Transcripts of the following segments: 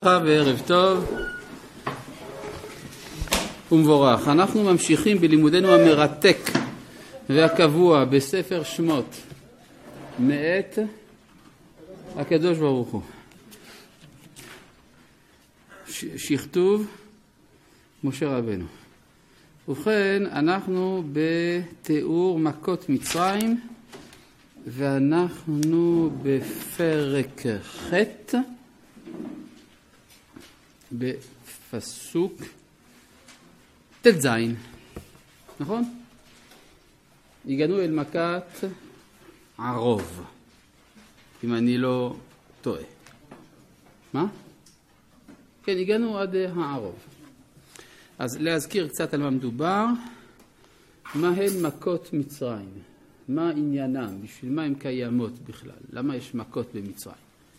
וערב טוב ומבורך. אנחנו ממשיכים בלימודנו המרתק והקבוע בספר שמות מאת הקדוש ברוך הוא. שכתוב משה רבנו. ובכן, אנחנו בתיאור מכות מצרים ואנחנו בפרק ח' בפסוק ת' זין, נכון? הגענו אל מכת ערוב, אם אני לא טועה. מה? כן, הגענו עד הערוב. אז להזכיר קצת על מה מדובר. מה הן מכות מצרים? מה עניינם? בשביל מה הן קיימות בכלל? למה יש מכות במצרים?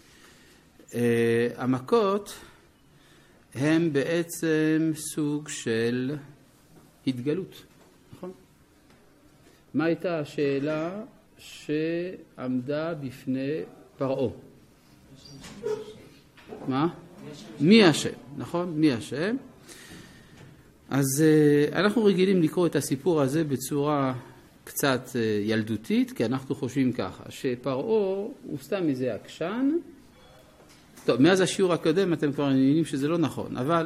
המכות הם בעצם סוג של התגלות, נכון? מה הייתה השאלה שעמדה בפני פרעה? מה? מי השם, נכון? מי השם? אז אנחנו רגילים לקרוא את הסיפור הזה בצורה קצת ילדותית, כי אנחנו חושבים ככה, שפרעה הוא סתם איזה עקשן. טוב, מאז השיעור הקודם אתם כבר מבינים שזה לא נכון, אבל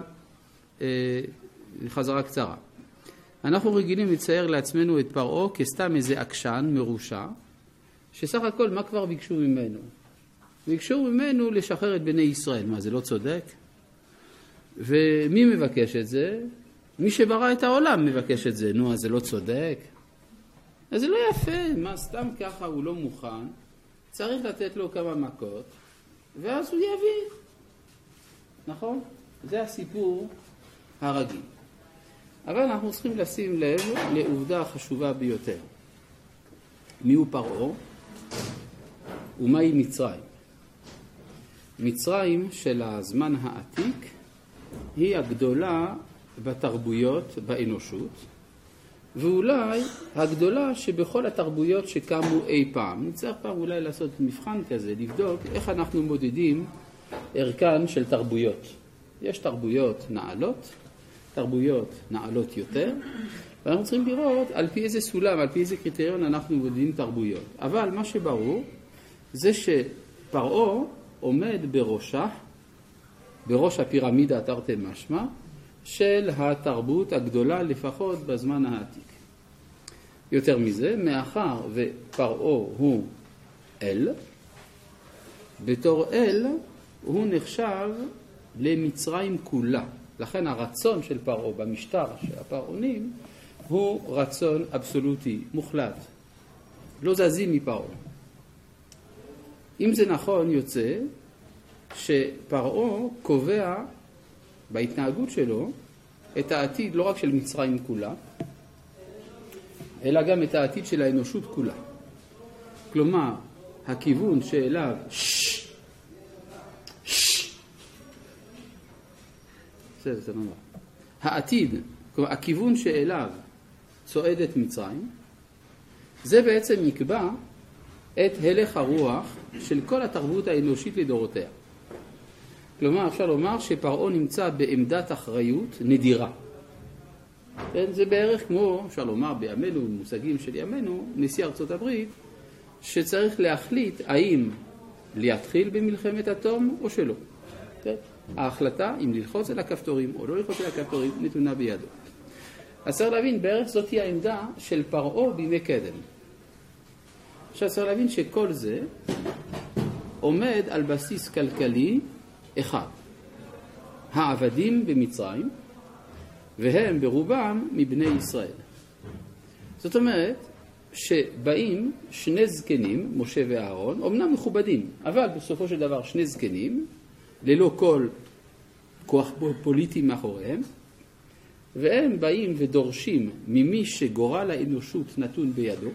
חזרה קצרה. אנחנו רגילים לצייר לעצמנו את פרעה כסתם איזה עקשן מרושע, שסך הכל מה כבר ביקשו ממנו? ביקשו ממנו לשחרר את בני ישראל. מה, זה לא צודק? ומי מבקש את זה? מי שברא את העולם מבקש את זה. נו, אז זה לא צודק? אז זה לא יפה. מה, סתם ככה הוא לא מוכן? צריך לתת לו כמה מכות. ואז הוא יביא. נכון? זה הסיפור הרגיל. אבל אנחנו צריכים לשים לב לעובדה חשובה ביותר. מיהו פרעה? ומהי מצרים? מצרים של הזמן העתיק היא הגדולה בתרבויות באנושות, ואולי הגדולה שבכל התרבויות שקמו אי פעם. נצטרך פעם אולי לעשות מבחן כזה, לבדוק איך אנחנו מודדים ערכן של תרבויות. יש תרבויות נעלות, תרבויות נעלות יותר, ואנחנו צריכים לראות על פי איזה סולם, על פי איזה קריטריון אנחנו מודדים תרבויות. אבל מה שברור זה שפרעה עומד בראש הפירמידה תרתי משמע, של התרבות הגדולה לפחות בזמן העתיק. יותר מזה, מאחר ופרעה הוא אל, בתור אל הוא נחשב למצרים כולה. לכן הרצון של פרעה במשטר של הפרעונים הוא רצון אבסולוטי, מוחלט. לא זזים מפרעה. אם זה נכון, יוצא שפרעה קובע בהתנהגות שלו את העתיד לא רק של מצרים כולה, אלא גם את העתיד של האנושות כולה. כלומר, הכיוון שאליו זה נורא. העתיד, כלומר, הכיוון שאליו צועדת מצרים, זה בעצם יקבע את הלך הרוח של כל התרבות האנושית לדורותיה. כלומר, אפשר לומר שפרעה נמצא בעמדת אחריות נדירה. זה בערך כמו, אפשר לומר בימינו, מושגים של ימינו, נשיא ארצות הברית, שצריך להחליט האם להתחיל במלחמת אטום או שלא. ההחלטה אם ללחוץ על הכפתורים או לא ללחוץ על הכפתורים נתונה בידו. אז צריך להבין, בערך זאת היא העמדה של פרעה בימי קדם. עכשיו צריך להבין שכל זה עומד על בסיס כלכלי אחד. העבדים במצרים, והם ברובם מבני ישראל. זאת אומרת שבאים שני זקנים, משה ואהרון, אמנם מכובדים, אבל בסופו של דבר שני זקנים, ללא כל כוח פוליטי מאחוריהם, והם באים ודורשים ממי שגורל האנושות נתון בידו,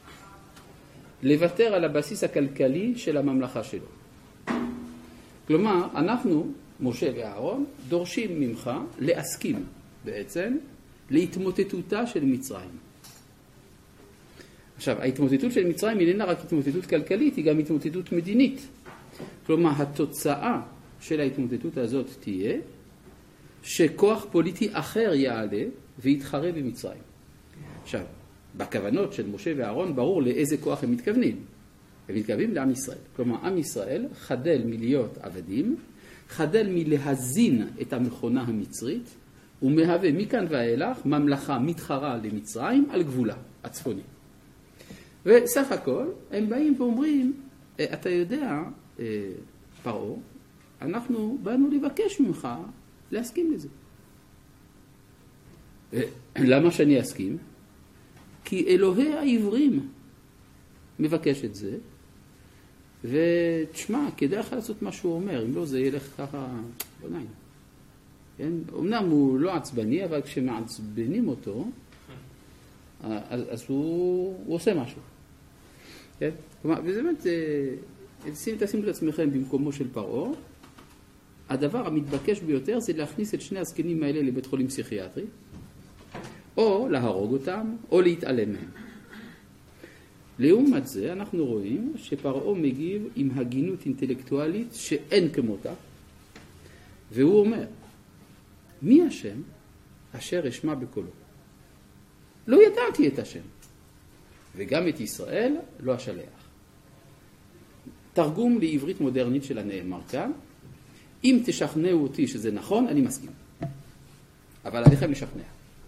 לוותר על הבסיס הכלכלי של הממלכה שלו. כלומר, אנחנו, משה ואהרון, דורשים ממך להסכים בעצם להתמוטטותה של מצרים. עכשיו, ההתמוטטות של מצרים איננה רק התמוטטות כלכלית, היא גם התמוטטות מדינית. כלומר, התוצאה של ההתמודדות הזאת תהיה שכוח פוליטי אחר יעלה ויתחרה במצרים. עכשיו, בכוונות של משה ואהרון ברור לאיזה כוח הם מתכוונים. הם מתכוונים לעם ישראל. כלומר, עם ישראל חדל מלהיות עבדים, חדל מלהזין את המכונה המצרית, ומהווה מכאן ואילך ממלכה מתחרה למצרים על גבולה הצפוני. וסך הכל הם באים ואומרים, אתה יודע, פרעה, אנחנו באנו לבקש ממך להסכים לזה. למה שאני אסכים? כי אלוהי העברים מבקש את זה, ותשמע, כדאי לך לעשות מה שהוא אומר, אם לא זה ילך ככה ביניים. כן? אמנם הוא לא עצבני, אבל כשמעצבנים אותו, אז הוא עושה משהו. כן? כלומר, וזה באמת, תשימו את עצמכם במקומו של פרעה, הדבר המתבקש ביותר זה להכניס את שני הזקנים האלה לבית חולים פסיכיאטרי, או להרוג אותם, או להתעלם מהם. לעומת זה אנחנו רואים שפרעה מגיב עם הגינות אינטלקטואלית שאין כמותה, והוא אומר, מי השם אשר אשמע בקולו? לא ידעתי את השם, וגם את ישראל לא אשלח. תרגום לעברית מודרנית של הנאמר כאן, אם תשכנעו אותי שזה נכון, אני מסכים. אבל עליכם לשכנע.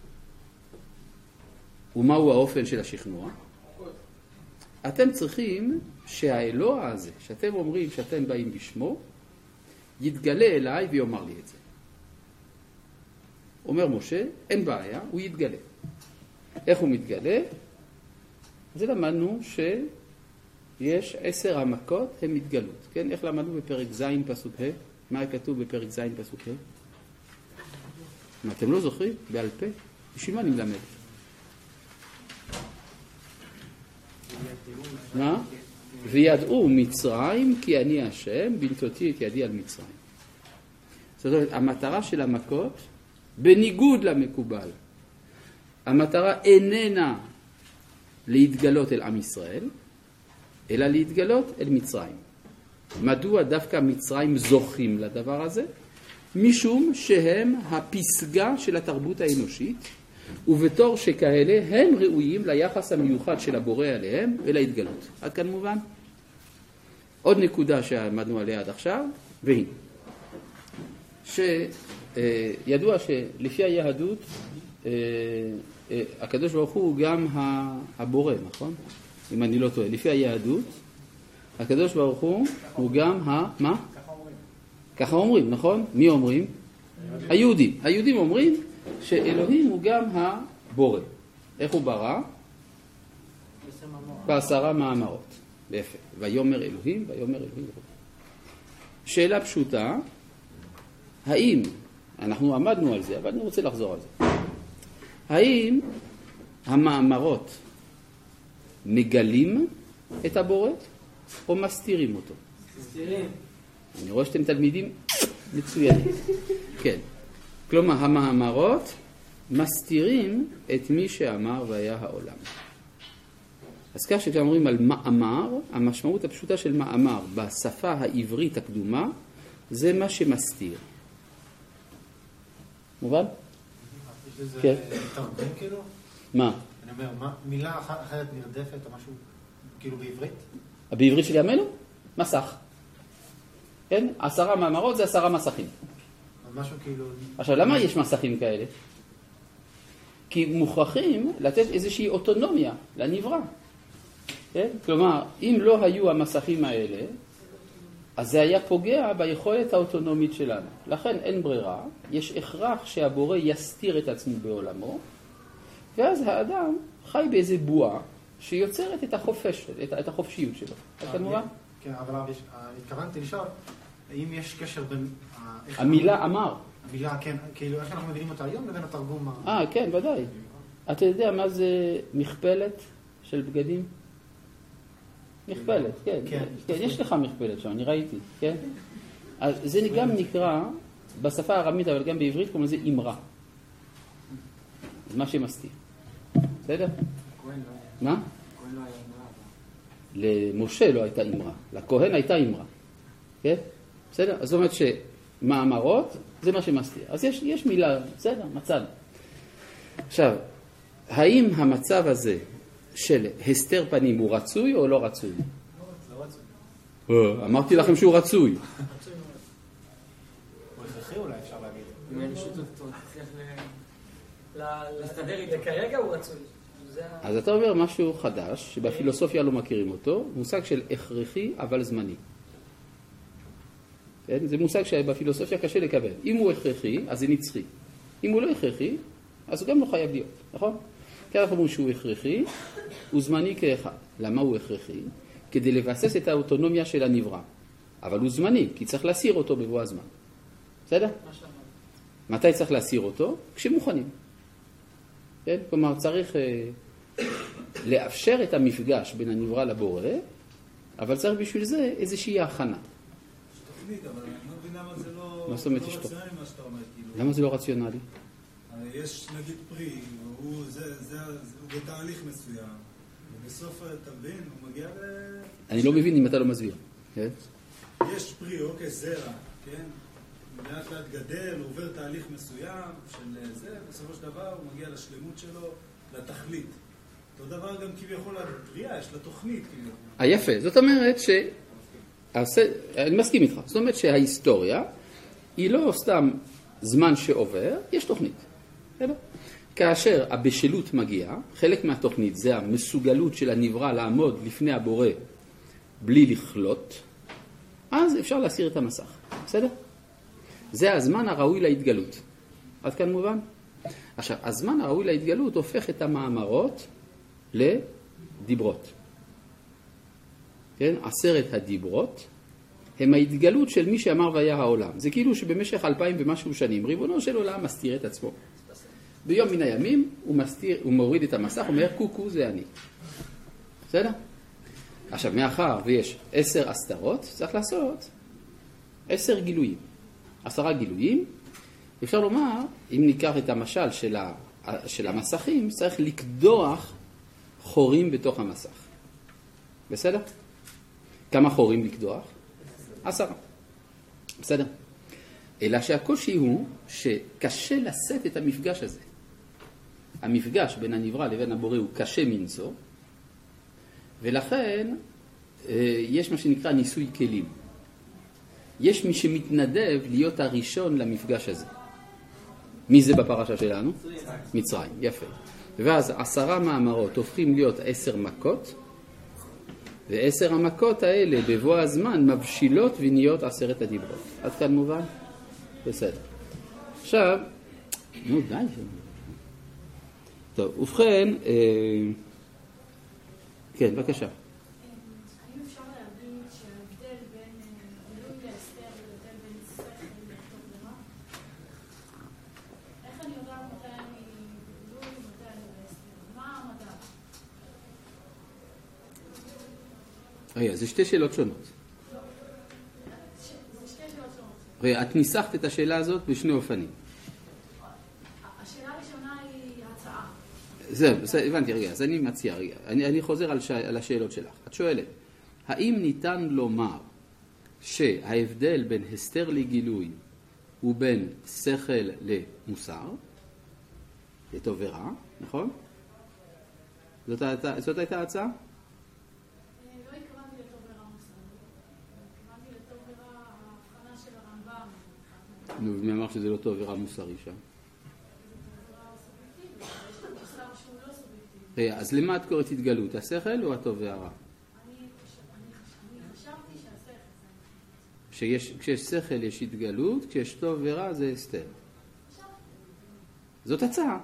ומהו האופן של השכנוע? אתם צריכים שהאלוה הזה, שאתם אומרים שאתם באים בשמו, יתגלה אליי ויאמר לי את זה. אומר משה, אין בעיה, הוא יתגלה. איך הוא מתגלה? זה למדנו שיש 10 המכות, הן מתגלות. כן? איך למדנו בפרק ז' פסוק ה'? מה כתוב בפרק ז' פסוק ה'? מה, אתם לא זוכרים? בעל פה? בשביל מה אני מלמד? מה? וידעו מצרים כי אני השם, בנתותי את ידי על מצרים. זאת אומרת, המטרה של המכות, בניגוד למקובל, המטרה איננה להתגלות אל עם ישראל, אלא להתגלות אל מצרים. מדוע דווקא מצרים זוכים לדבר הזה? משום שהם הפסגה של התרבות האנושית, ובתור שכאלה הם ראויים ליחס המיוחד של הבורא עליהם ולהתגלות. עד כאן מובן? עוד נקודה שעמדנו עליה עד עכשיו, והיא, שידוע שלפי היהדות, הקדוש ברוך הוא גם הבורא, נכון? אם אני לא טועה. לפי היהדות, הקדוש ברוך הוא גם מה? ככה אומרים, נכון? מי אומרים? היהודים. היהודים אומרים שאלוהים הוא גם הבורא. איך הוא ברא? ב10 מאמרות. יפה. ויאמר אלוהים, ויאמר אלוהים. שאלה פשוטה, האם, אנחנו עמדנו על זה, אבל אני רוצה לחזור על זה. האם המאמרות מגלים את הבורא או מסתירים אותו? מסתירים. אני רואה שאתם תלמידים מצוינים. כן. כלומר, המאמרות מסתירים את מי שאמר והיה העולם. אז כך שכשאומרים על מאמר, המשמעות הפשוטה של מאמר בשפה העברית הקדומה, זה מה שמסתיר. מובן? יש לזה כן. תרגם כאילו? מה? אני אומר, מילה אחרת נרדפת או משהו כאילו בעברית? בעברית של ימינו? מסך. כן? 10 מאמרות זה 10 מסכים. משהו כאילו... עכשיו, למה יש מסכים כאלה? כי מוכרחים לתת איזושהי אוטונומיה לנברא. כן? כלומר, אם לא היו המסכים האלה, אז זה היה פוגע ביכולת האוטונומית שלנו. לכן אין ברירה, יש הכרח שהבורא יסתיר את עצמו בעולמו, ואז האדם חי באיזה בועה שיוצרת את החופש, את החופשיות שלו. אתה מובן? כן, אבל התכוונתי לשאול, האם יש קשר בין... המילה אמר. המילה, כן, כאילו איך אנחנו מבינים אותה היום לבין התרגום... כן, ודאי. אתה יודע מה זה מכפלת של בגדים? מכפלת, כן. כן, יש לך מכפלת שם, אני ראיתי, כן? אז זה גם נקרא, בשפה הארמית, אבל גם בעברית, כמו זה אמרה. זה מה שמסתיר. בסדר? מה? למשה לא הייתה אמרה, לכהן הייתה אמרה. כן? בסדר? אז זאת אומרת מאמרות, זה מה שמסתיר. אז יש מילה, בסדר, מצב. עכשיו, האם המצב הזה של הסתר פנים הוא רצוי או לא רצוי? לא רצוי. אמרתי לכם שהוא רצוי. הוא הכרחי אולי אפשר להגיד. אם אין שיטות, תצליח להסתדר איתה. כרגע הוא רצוי. אז אתה אומר משהו חדש, שבפילוסופיה לא מכירים אותו, מושג של הכרחי אבל זמני. זה מושג שבפילוסופיה קשה לקבל. אם הוא הכרחי, אז זה נצחי. אם הוא לא הכרחי, אז הוא גם לא חייב להיות, נכון? כי אנחנו אומרים שהוא הכרחי, הוא זמני כאחד. למה הוא הכרחי? כדי לבסס את האוטונומיה של הנברא. אבל הוא זמני, כי צריך להסיר אותו בבוא הזמן. בסדר? מתי צריך להסיר אותו? כשמוכנים. כן? כלומר, צריך לאפשר את המפגש בין הנברא לבורא, אבל צריך בשביל זה איזושהי הכנה. תוכנית, אבל אני לא מבין למה זה לא רציונלי מה שאתה אומר. למה זה לא רציונלי? יש נגיד פרי, הוא בתהליך מסוים, ובסוף אתה מבין, הוא מגיע אני לא מבין אם אתה לא מסביר. יש פרי, אוקיי, זרע, כן? לאט לאט גדל, הוא עובר תהליך מסוים של זה, בסופו של דבר הוא מגיע לשלמות שלו, לתכלית. אותו דבר גם כביכול לבריאה, יש לה תוכנית כביכול. יפה, זאת אומרת ש... אני מסכים איתך. זאת אומרת שההיסטוריה היא לא סתם זמן שעובר, יש תוכנית. כאשר הבשלות מגיעה, חלק מהתוכנית זה המסוגלות של הנברא לעמוד לפני הבורא בלי לכלות, אז אפשר להסיר את המסך. בסדר? זה הזמן הראוי להתגלות. עד כאן מובן? עכשיו, הזמן הראוי להתגלות הופך את המאמרות לדיברות. כן? 10 הדיברות הם ההתגלות של מי שאמר והיה העולם. זה כאילו שבמשך 2000 ומשהו שנים ריבונו של עולם מסתיר את עצמו. ביום מן הימים הוא מוריד את המסך, הוא אומר קוקו זה אני. בסדר? עכשיו, מאחר ויש 10 הסתרות, צריך לעשות 10 גילויים. 10 גילויים, אפשר לומר, אם ניקח את המשל של המסכים, צריך לקדוח חורים בתוך המסך. בסדר? כמה חורים לקדוח? 10. בסדר? אלא שהקושי הוא שקשה לשאת את המפגש הזה. המפגש בין הנברא לבין הבורא הוא קשה מנשוא, ולכן יש מה שנקרא ניסוי כלים. יש מי שמתנדב להיות הראשון למפגש הזה. מי זה בפרשה שלנו? מצרים. יפה. ואז 10 מאמרות הופכים להיות 10 מכות, ו10 המכות האלה בבוא הזמן מבשילות ונהיות 10 הדיברות. עד כאן מובן? בסדר. עכשיו, נו די. טוב, ובכן, כן, בבקשה. האם אפשר להגיד שההבדל בין גילוי להסתר וההבדל בין שכל לכתוב ורע? איך אני יודעת מתי אני גילוי ומתי אני להסתר? מה המדע? רגע, זה 2 שאלות שונות. זה 2 שאלות שונות. רגע, את ניסחת את השאלה הזאת בשני אופנים. השאלה הראשונה היא הצעה. זהו, הבנתי, רגע, אז אני מציע, רגע, אני חוזר על השאלות שלך. את שואלת, האם ניתן לומר שההבדל בין הסתר לגילוי הוא בין שכל למוסר, לטוב ורע, נכון? זאת הייתה ההצעה? לא התכוונתי לטוב ורע מוסר. התכוונתי לטוב ורע ההבחנה של הרמב"ם. נו, מי אמר שזה לא טוב ורע מוסרי שם? אז למה את קוראת התגלות? השכל או הטוב והרע? אני חשבתי שהשכל. כשיש שכל יש התגלות, כשיש טוב ורע זה הסתר. זאת הצעה.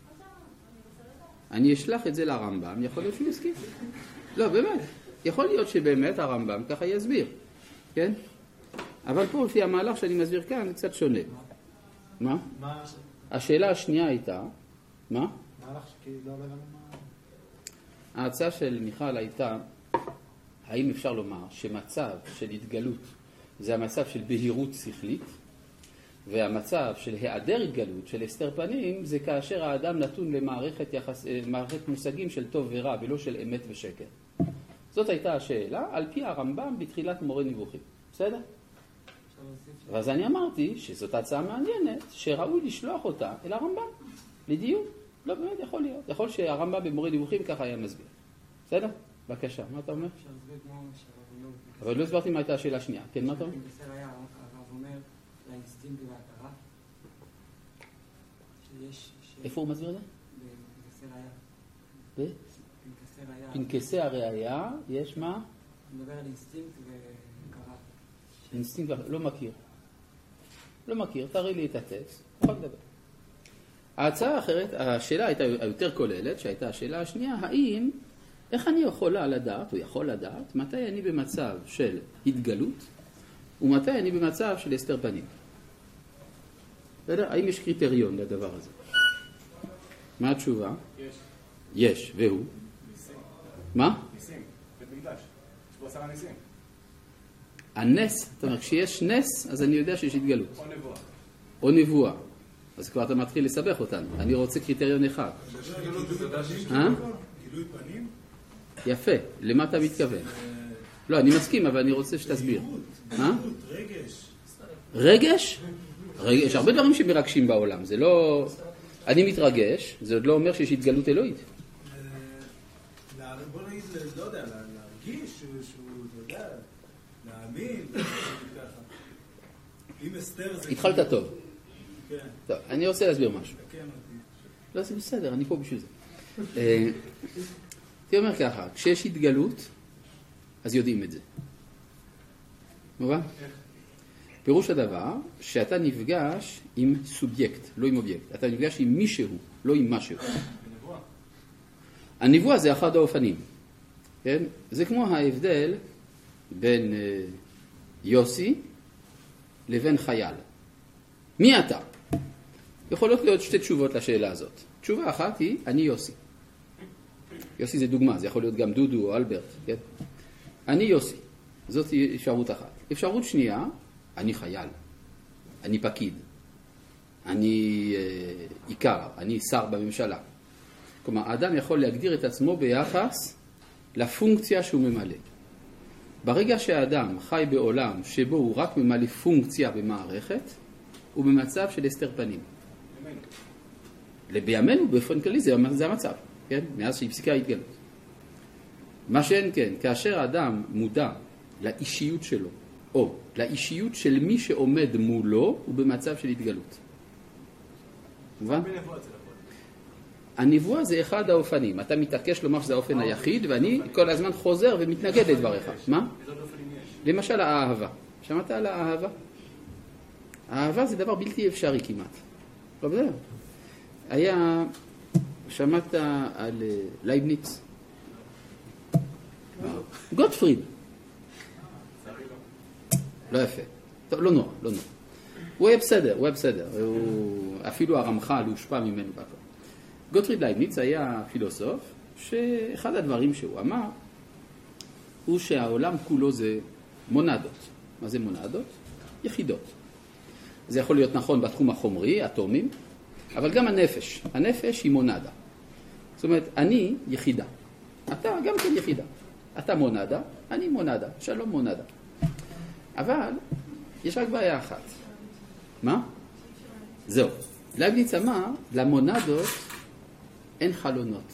אני אשלח את זה לרמב"ם, יכול להיות שהוא יסכים. לא, באמת. יכול להיות שבאמת הרמב"ם ככה יסביר. כן? אבל פה לפי המהלך שאני מסביר כאן זה קצת שונה. מה? השאלה השנייה הייתה, מה? מהלך שכאילו לא עולה לנו מה... ההצעה של מיכל הייתה, האם אפשר לומר שמצב של התגלות זה המצב של בהירות שכלית, והמצב של היעדר התגלות, של הסתר פנים, זה כאשר האדם נתון למערכת מושגים של טוב ורע ולא של אמת ושקר. זאת הייתה השאלה, על פי הרמב"ם בתחילת מורה נבוכים. בסדר? אז אני אמרתי שזאת הצעה מעניינת, שראוי לשלוח אותה אל הרמב"ם, לדיון. לא, באמת יכול להיות. יכול שהרמב"ם במורה דיווחים ככה היה מסביר. בסדר? בבקשה, מה אתה אומר? אבל לא הסברתי מה הייתה השאלה השנייה. כן, מה אתה אומר? פנקסי ראיה, הרב אומר לאינסטינקט וההכרה, שיש... איפה הוא מסביר את זה? בפנקסי ראיה. פנקסי ראיה. פנקסי הראיה, יש מה? אני מדבר על אינסטינקט והכרה. אינסטינקט, לא מכיר. לא מכיר, תראי לי את הטקסט, יכול לדבר. ההצעה האחרת, השאלה הייתה היותר כוללת, שהייתה השאלה השנייה, האם, איך אני יכולה לדעת, או יכול לדעת, מתי אני במצב של התגלות, ומתי אני במצב של הסתר פנים? האם יש קריטריון לדבר הזה? מה התשובה? יש. יש, והוא? ניסים. מה? ניסים. בית מקדש. יש בו 10 ניסים. הנס, זאת אומרת, כשיש נס, אז אני יודע שיש התגלות. או נבואה. או נבואה. אז כבר אתה מתחיל לסבך אותנו. אני רוצה קריטריון אחד. גילוי פנים? יפה. למה אתה מתכוון? לא, אני מסכים, אבל אני רוצה שתסביר. רגש. רגש? יש הרבה דברים שמרגשים בעולם. זה לא... אני מתרגש, זה עוד לא אומר שיש התגלות אלוהית. בוא נגיד, לא יודע, להרגיש שהוא, אתה יודע, להאמין, אם אסתר זה... התחלת טוב. כן. טוב, אני רוצה להסביר משהו. תקן אותי. לא, זה בסדר, אני פה בשביל זה. אני אומר ככה, כשיש התגלות, אז יודעים את זה. מובן? פירוש הדבר, שאתה נפגש עם סובייקט, לא עם אובייקט. אתה נפגש עם מישהו, לא עם משהו. הנבואה זה אחד האופנים. כן? זה כמו ההבדל בין יוסי לבין חייל. מי אתה? יכולות להיות שתי תשובות לשאלה הזאת. תשובה אחת היא, אני יוסי. יוסי זה דוגמה, זה יכול להיות גם דודו או אלברט. כן? אני יוסי. זאת אפשרות אחת. אפשרות שנייה, אני חייל. אני פקיד. אני עיקר. אני שר בממשלה. כלומר, האדם יכול להגדיר את עצמו ביחס לפונקציה שהוא ממלא. ברגע שהאדם חי בעולם שבו הוא רק ממלא פונקציה במערכת, הוא במצב של הסתר פנים. בימינו, באופן כללי, זה המצב. כן? מאז שהפסיקה ההתגלות. מה שאין כן, כאשר האדם מודע לאישיות שלו, או לאישיות של מי שעומד מולו, הוא במצב של התגלות. מובן? הנבואה זה אחד האופנים. אתה מתעקש לומר שזה האופן היחיד, ואני כל הזמן חוזר ומתנגד לדבריך. מה? למשל האהבה. שמעת על האהבה? האהבה זה דבר בלתי אפשרי כמעט. לא בזה. שמעת על לייבניץ? גוטפריד. לא יפה. טוב, לא נורא, לא נורא. הוא היה בסדר. אפילו הרמח"ל הושפע ממנו בכל. גוטפריד לייבניץ היה פילוסוף, שאחד הדברים שהוא אמר, הוא שהעולם כולו זה מונדות. מה זה מונדות? יחידות. זה יכול להיות נכון בתחום החומרי, אטומים, אבל גם הנפש. הנפש היא מונדה. זאת אומרת, אני יחידה. אתה גם כן יחידה. אתה מונדה, אני מונדה. שלום מונדה. אבל יש רק בעיה אחת. מה? זהו. לייבניץ אמר, למונדות אין חלונות.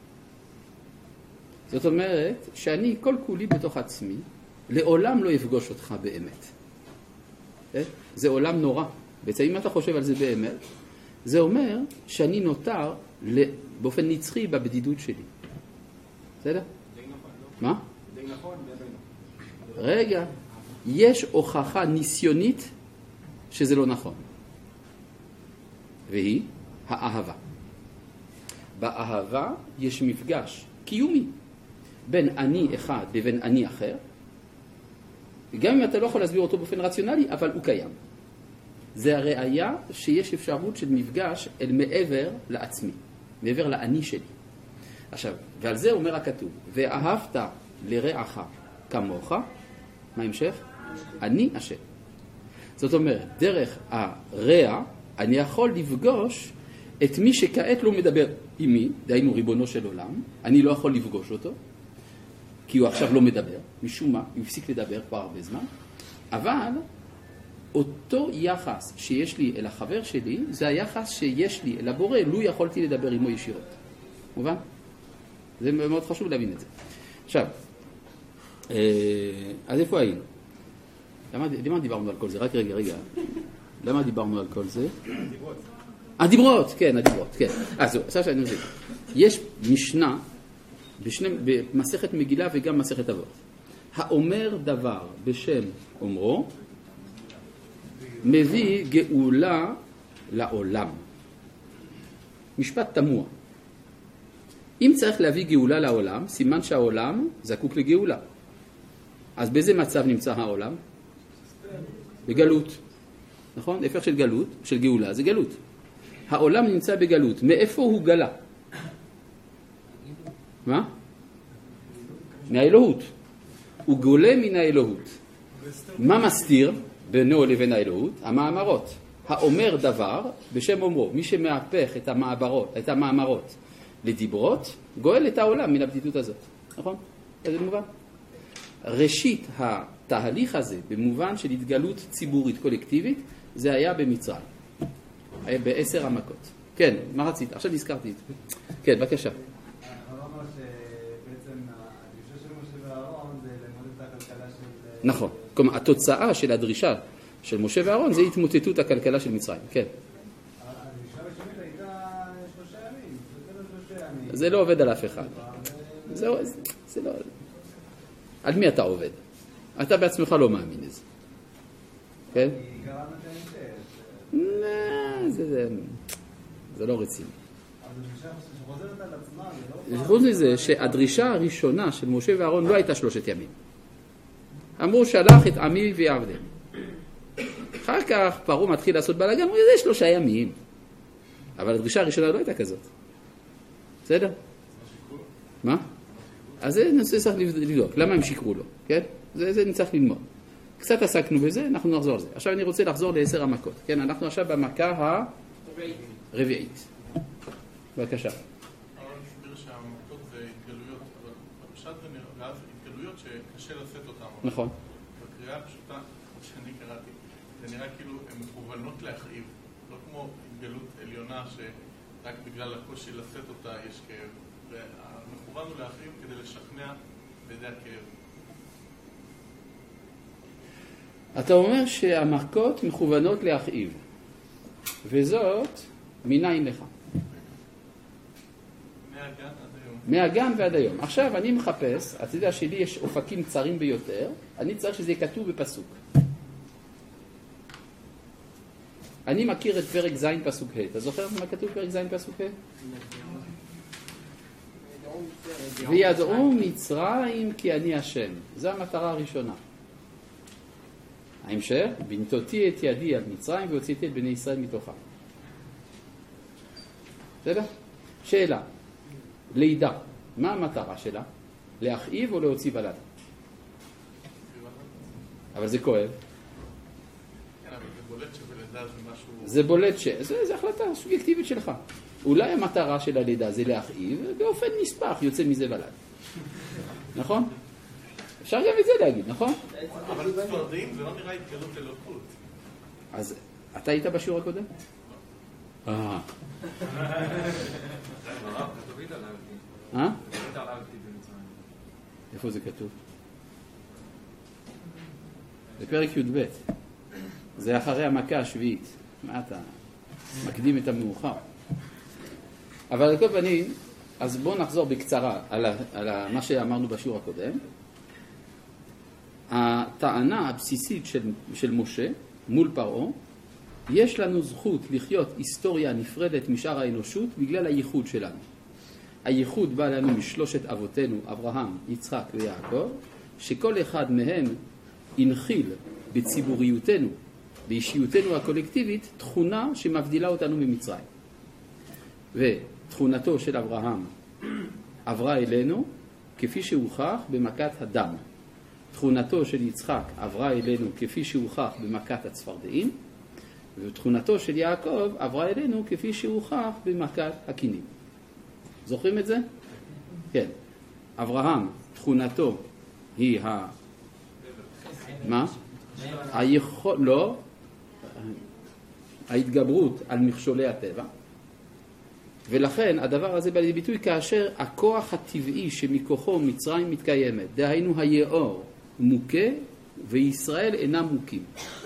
זאת אומרת שאני כל כולי בתוך עצמי, לעולם לא אפגוש אותך באמת. זה עולם נורא. בעצם אם אתה חושב על זה באמת, זה אומר שאני נותר באופן נצחי בבדידות שלי. בסדר? די נכון, לא? מה? די נכון, די רגע, יש הוכחה ניסיונית שזה לא נכון. והיא האהבה. באהבה יש מפגש קיומי בין אני אחד לבין אני אחר, גם אם אתה לא יכול להסביר אותו באופן רציונלי, אבל הוא קיים. זה הראיה שיש אפשרות של מפגש אל מעבר לעצמי, מעבר לאני שלי. עכשיו, ועל זה אומר הכתוב, ואהבת לרעך כמוך, מה המשך? אני השם. זאת אומרת, דרך הרע אני יכול לפגוש את מי שכעת לא מדבר עמי, דהיינו ריבונו של עולם, אני לא יכול לפגוש אותו, כי הוא עכשיו לא מדבר, משום מה, הוא הפסיק לדבר כבר הרבה זמן, אבל אותו יחס שיש לי אל החבר שלי, זה היחס שיש לי אל הבורא, לו יכולתי לדבר עמו ישירות. מובן? זה מאוד חשוב להבין את זה. עכשיו, אז איפה היינו? למה דיברנו על כל זה? רק רגע. למה דיברנו על כל זה? הדיברות, כן. אז זהו, עכשיו שאני מבין. יש משנה במסכת מגילה וגם מסכת אבות. האומר דבר בשם אומרו, מביא גאולה לעולם. משפט תמוה. אם צריך להביא גאולה לעולם, סימן שהעולם זקוק לגאולה. אז באיזה מצב נמצא העולם? בגלות. נכון? הפך של גלות, של גאולה, זה גלות. העולם נמצא בגלות. מאיפה הוא גלה? מה? מהאלוהות. הוא גולה מן האלוהות. מה מסתיר בינו לבין האלוהות? המאמרות. האומר דבר בשם אומרו. מי שמהפך את המאמרות לדיברות, גואל את העולם מן הבדידות הזאת. נכון? זה מובן? ראשית התהליך הזה, במובן של התגלות ציבורית קולקטיבית, זה היה במצרים. היה ב10 המכות. כן, מה רצית? עכשיו נזכרתי את זה. כן, בבקשה. אמרנו שבעצם הדרישה של משה ואהרון זה למודד את הכלכלה של... נכון. כלומר, התוצאה של הדרישה של משה ואהרון זה התמוטטות הכלכלה של מצרים. כן. הדרישה הראשונית הייתה 3 ימים. זה 3 ימים. זה לא עובד על אף אחד. זה לא... על מי אתה עובד? אתה בעצמך לא מאמין לזה. כן? כי קראנו את האינטרס. זה לא רציני. אבל הדרישה שחוזרת על עצמה, זה לא... חוץ מזה שהדרישה הראשונה של משה ואהרון לא הייתה 3 ימים. אמרו שלח את עמי ויעבדם. אחר כך פרעה מתחיל לעשות בלגן, אמרו זה 3 ימים. אבל הדרישה הראשונה לא הייתה כזאת. בסדר? מה? אז זה נושא צריך לבדוק. למה הם שיקרו לו? כן? זה נצטרך ללמוד. קצת עסקנו בזה, אנחנו נחזור על זה. עכשיו אני רוצה לחזור ל10 המכות. כן, אנחנו עכשיו במכה הרביעית. בבקשה. אבל נסביר שהמכות זה התגלויות, אבל בפשט זה נראה התגלויות שקשה לשאת אותם. נכון. בקריאה הפשוטה, שאני קראתי, זה נראה כאילו הן מכוונות להכאיב. לא כמו התגלות עליונה שרק בגלל הקושי לשאת אותה יש כאב. ומכוון הוא להכאיב כדי לשכנע בידי הכאב. אתה אומר שהמכות מכוונות להכאיב, וזאת מניין לך. מהגן ועד היום. עכשיו אני מחפש, אתה יודע שלי יש אופקים קצרים ביותר, אני צריך שזה יהיה כתוב בפסוק. אני מכיר את פרק ז' פסוק ה'. אתה זוכר מה כתוב פרק ז' פסוק ה'? וידעו מצרים כי אני השם. זו המטרה הראשונה. ההמשך, בנתותי את ידי על מצרים והוצאתי את בני ישראל מתוכה. בסדר? שאלה, לידה, מה המטרה שלה? להכאיב או להוציא בלד? אבל זה כואב. כן, אבל זה בולט שבלידה זה משהו... זה בולט זה החלטה סובייקטיבית שלך. אולי המטרה של הלידה זה להכאיב, באופן נספח יוצא מזה בלד. נכון? אפשר גם את זה להגיד, נכון? אבל צפרדעים זה לא נראה התגלות אלוקות. אז אתה היית בשיעור הקודם? הרב, כתובית עליו. כתובית עליו במצרים. איפה זה כתוב? בפרק י"ב. זה אחרי המכה השביעית. מה אתה מקדים את המאוחר? אבל על כל פנים, אז בואו נחזור בקצרה על מה שאמרנו בשיעור הקודם. הטענה הבסיסית של משה מול פרעה, יש לנו זכות לחיות היסטוריה נפרדת משאר האנושות בגלל הייחוד שלנו. הייחוד בא לנו משלושת אבותינו, אברהם, יצחק ויעקב, שכל אחד מהם הנחיל בציבוריותנו, באישיותנו הקולקטיבית, תכונה שמבדילה אותנו ממצרים. ותכונתו של אברהם עברה אלינו כפי שהוכח במכת הדם. תכונתו של יצחק עברה אלינו כפי שהוכח במכת הצפרדעים, ותכונתו של יעקב עברה אלינו כפי שהוכח במכת הקינים. זוכרים את זה? כן. אברהם, תכונתו היא מה? לא, ההתגברות על מכשולי הטבע, ולכן הדבר הזה בא לידי ביטוי כאשר הכוח הטבעי שמכוחו מצרים מתקיימת, דהיינו היאור מוכה וישראל אינם מוכים.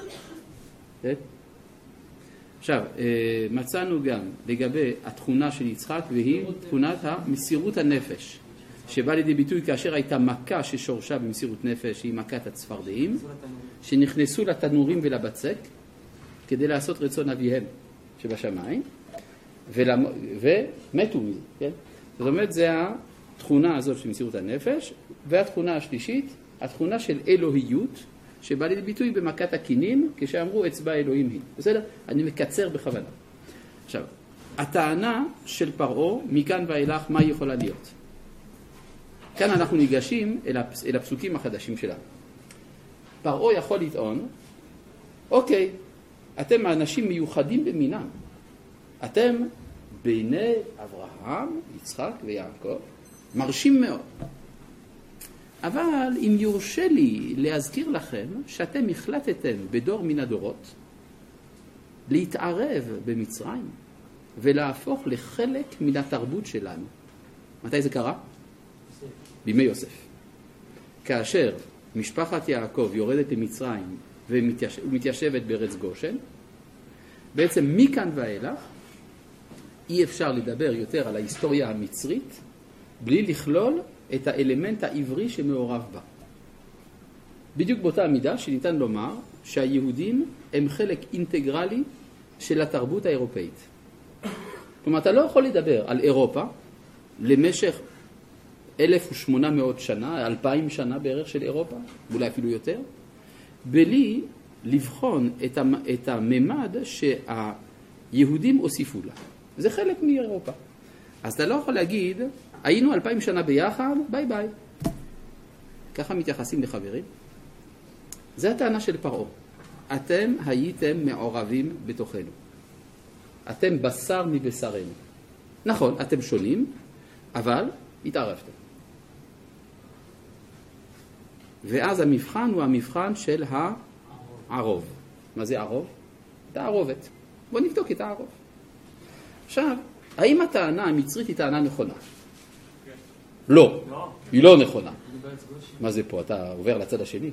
עכשיו, מצאנו גם לגבי התכונה של יצחק, והיא תכונת המסירות הנפש, שבא לידי ביטוי כאשר הייתה מכה ששורשה במסירות נפש, היא מכת הצפרדעים, שנכנסו לתנורים ולבצק כדי לעשות רצון אביהם שבשמיים, ומתו מזה, כן? זאת אומרת, זה התכונה הזאת של מסירות הנפש, והתכונה השלישית, התכונה של אלוהיות, שבא לידי ביטוי במכת הקינים, כשאמרו אצבע אלוהים היא. בסדר? אני מקצר בכוונה. עכשיו, הטענה של פרעה, מכאן ואילך, מה יכולה להיות? כאן אנחנו ניגשים אל הפסוקים החדשים שלנו. פרעה יכול לטעון, אוקיי, אתם האנשים מיוחדים במינם. אתם בני אברהם, יצחק ויעקב, מרשים מאוד. אבל אם יורשה לי להזכיר לכם שאתם החלטתם בדור מן הדורות להתערב במצרים ולהפוך לחלק מן התרבות שלנו. מתי זה קרה? בימי יוסף. כאשר משפחת יעקב יורדת למצרים ומתיישבת בארץ גושן, בעצם מכאן ואילך אי אפשר לדבר יותר על ההיסטוריה המצרית בלי לכלול את האלמנט העברי שמעורב בה. בדיוק באותה מידה שניתן לומר שהיהודים הם חלק אינטגרלי של התרבות האירופאית. כלומר, אתה לא יכול לדבר על אירופה למשך 1800 שנה, 2000 שנה בערך של אירופה, אולי אפילו יותר, בלי לבחון את הממד שהיהודים הוסיפו לה. זה חלק מאירופה. אז אתה לא יכול להגיד, היינו 2000 שנה ביחד, ביי ביי. ככה מתייחסים לחברים. זה הטענה של פרעה. אתם הייתם מעורבים בתוכנו. אתם בשר מבשרנו. נכון, אתם שונים, אבל התערבתם. ואז המבחן הוא המבחן של הערוב. מה זה ערוב? תערובת. בוא נבדוק את הערוב. עכשיו, האם הטענה המצרית היא טענה נכונה? לא, היא לא נכונה. מה זה פה? אתה עובר לצד השני?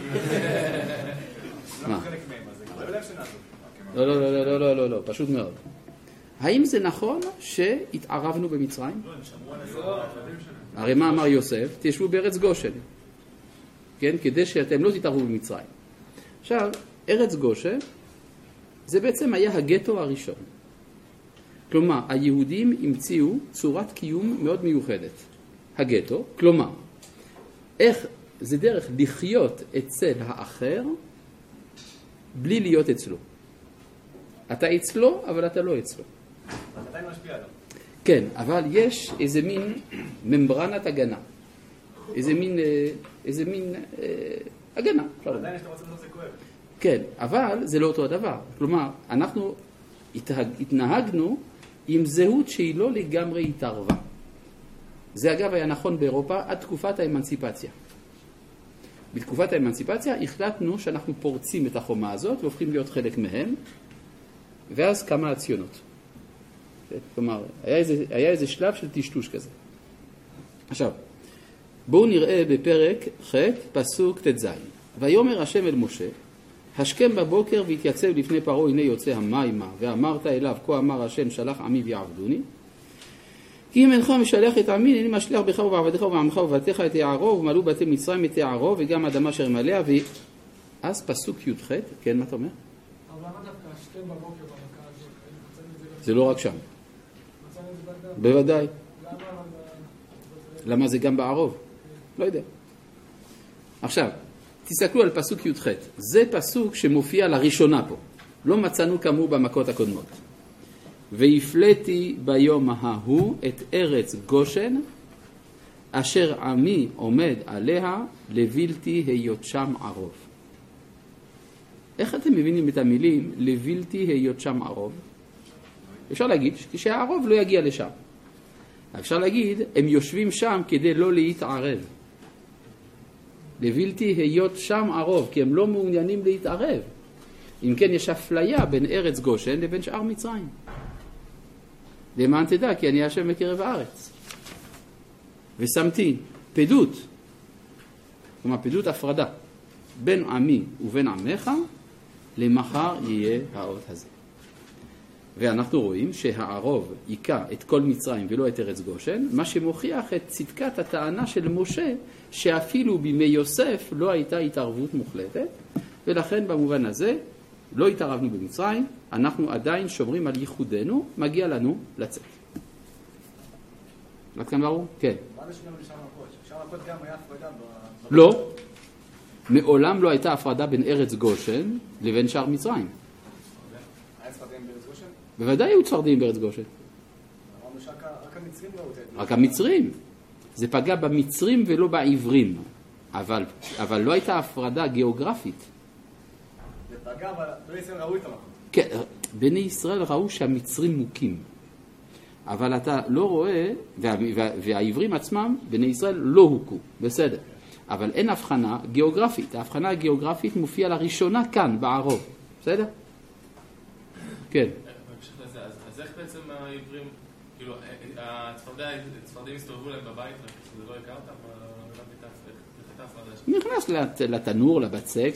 לא, פשוט מאוד. האם זה נכון שהתערבנו במצרים? הרי מה אמר יוסף? תשבו בארץ גושן. כן? כדי שאתם לא תתערבו במצרים. עכשיו, ארץ גושן זה בעצם היה הגטו הראשון. כלומר, היהודים המציאו צורת קיום מאוד מיוחדת. הגטו, כלומר, איך זה דרך לחיות אצל האחר בלי להיות אצלו. אתה אצלו, אבל אתה לא אצלו. אתה עדיין משפיע עליו. כן, אבל יש איזה מין ממברנת הגנה. איזה מין הגנה. עדיין יש אתה רוצה לעשות זה כואב. כן, אבל זה לא אותו הדבר. כלומר, אנחנו התנהגנו עם זהות שהיא לא לגמרי התערבה. זה אגב היה נכון באירופה עד תקופת האמנציפציה. בתקופת האמנציפציה החלטנו שאנחנו פורצים את החומה הזאת והופכים להיות חלק מהם, ואז קמה הציונות. כלומר, היה איזה שלב של טשטוש כזה. עכשיו, בואו נראה בפרק ח' פסוק ט"ז. ויאמר השם אל משה, השכם בבוקר והתייצב לפני פרעה, הנה יוצא המימה, ואמרת אליו, כה אמר השם, שלח עמי ויעבדוני. כי אם אינך משלח את עמי, אני משלח בך ובעבדך ובעמך ובבתיך את יערו, ומלאו בתי מצרים את יערו, וגם אדמה אשר מלאה. ואז פסוק י"ח, כן, מה אתה אומר? אבל למה דווקא השכם בבוקר במכה הזאת? זה לא רק שם. בוודאי. למה זה גם בערוב? לא יודע. עכשיו, תסתכלו על פסוק י"ח. זה פסוק שמופיע לראשונה פה. לא מצאנו כאמור במכות הקודמות. והפלאתי ביום ההוא את ארץ גושן, אשר עמי עומד עליה, לבלתי היות שם ערוב. איך אתם מבינים את המילים לבלתי היות שם ערוב? אפשר להגיד שהערוב לא יגיע לשם. אפשר להגיד, הם יושבים שם כדי לא להתערב. לבלתי היות שם ערוב, כי הם לא מעוניינים להתערב. אם כן יש אפליה בין ארץ גושן לבין שאר מצרים. למען תדע כי אני השם בקרב הארץ. ושמתי פדות, כלומר פדות הפרדה, בין עמי ובין עמך, למחר יהיה האות הזה. ואנחנו רואים שהערוב ייקע את כל מצרים ולא את ארץ גושן, מה שמוכיח את צדקת הטענה של משה, שאפילו בימי יוסף לא הייתה התערבות מוחלטת, ולכן במובן הזה לא התערבנו במצרים, אנחנו עדיין שומרים על ייחודנו, מגיע לנו לצאת. עד כאן ברור? כן. מה זה שנייה בשאר מכות? בשאר מכות גם היה הפרדה לא. מעולם לא הייתה הפרדה בין ארץ גושן לבין שאר מצרים. היה צפרדעים בארץ גושן? בוודאי היו צפרדעים בארץ גושן. אמרנו שרק המצרים לא הותת. רק המצרים. זה פגע במצרים ולא בעברים. אבל לא הייתה הפרדה גיאוגרפית. זה פגע, אבל בני ישראל ראו את המקום. כן, בני ישראל ראו שהמצרים מוכים. אבל אתה לא רואה, והעברים עצמם, בני ישראל לא הוכו. בסדר. אבל אין הבחנה גיאוגרפית. ההבחנה הגיאוגרפית מופיעה לראשונה כאן, בערוב. בסדר? כן. אז איך בעצם העברים, כאילו, הצפרדעים הסתובבו להם בבית, שזה לא יקר אותם, נכנס לתנור, לבצק,